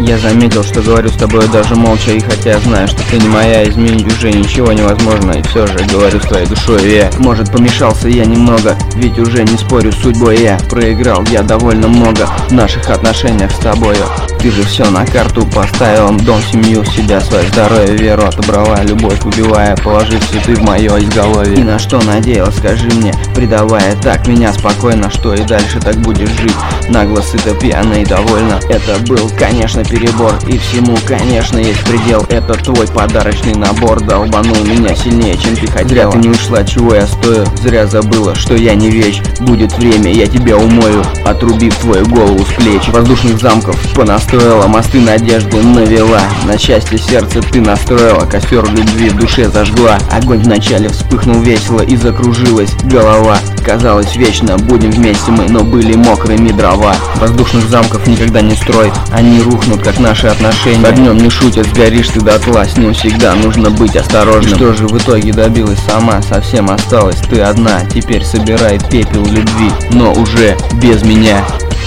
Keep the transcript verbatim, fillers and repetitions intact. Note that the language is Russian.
Я заметил, что говорю с тобой даже молча, и хотя знаю, что ты не моя, изменить уже ничего невозможно. И все же говорю с твоей душой я. Может, помешался я немного, ведь уже не спорю с судьбой я. Проиграл я довольно много в наших отношениях с тобою. Ты же все на карту поставил, дом, семью, себя, свое здоровье, веру отобрала, любовь убивая, положив цветы в мое изголовье. И на что надеялась, скажи мне, предавая так меня спокойно, что и дальше так будешь жить, нагло, сыто, пьяно и довольно. Это был, конечно, перебор, и всему, конечно, есть предел. Это твой подарочный набор долбанул меня сильнее, чем ты хотела. Зря ты не ушла, чего я стою, зря забыла, что я не вещь. Будет время, я тебя умою, отрубив твою голову с плеч. Воздушных замков понастроила, мосты надежды навела, на счастье сердце ты настроила, костер любви в душе зажгла. Огонь вначале вспыхнул весело и закружилась голова. Казалось вечно будем вместе мы, но были мокрыми дрова. Воздушных замков никогда не строй, они рухнут, как наши отношения. С огнем не шутят, сгоришь ты дотла, с ним всегда нужно быть осторожным. И что же в итоге добилась сама, совсем осталась ты одна. Теперь собирай пепел любви, но уже без меня.